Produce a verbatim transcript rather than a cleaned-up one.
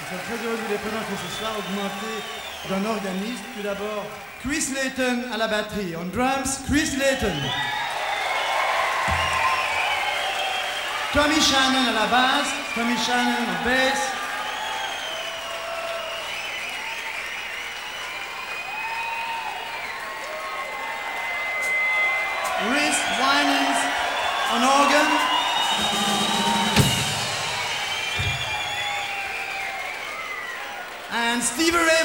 Je suis très heureux de vous les présenter ce soir, augmenté d'un organiste. Tout d'abord, Chris Layton à la batterie. On drums, Chris Layton. Tommy Shannon à la basse, Tommy Shannon au bass. Rhys Winans on organ. And Stevie Ray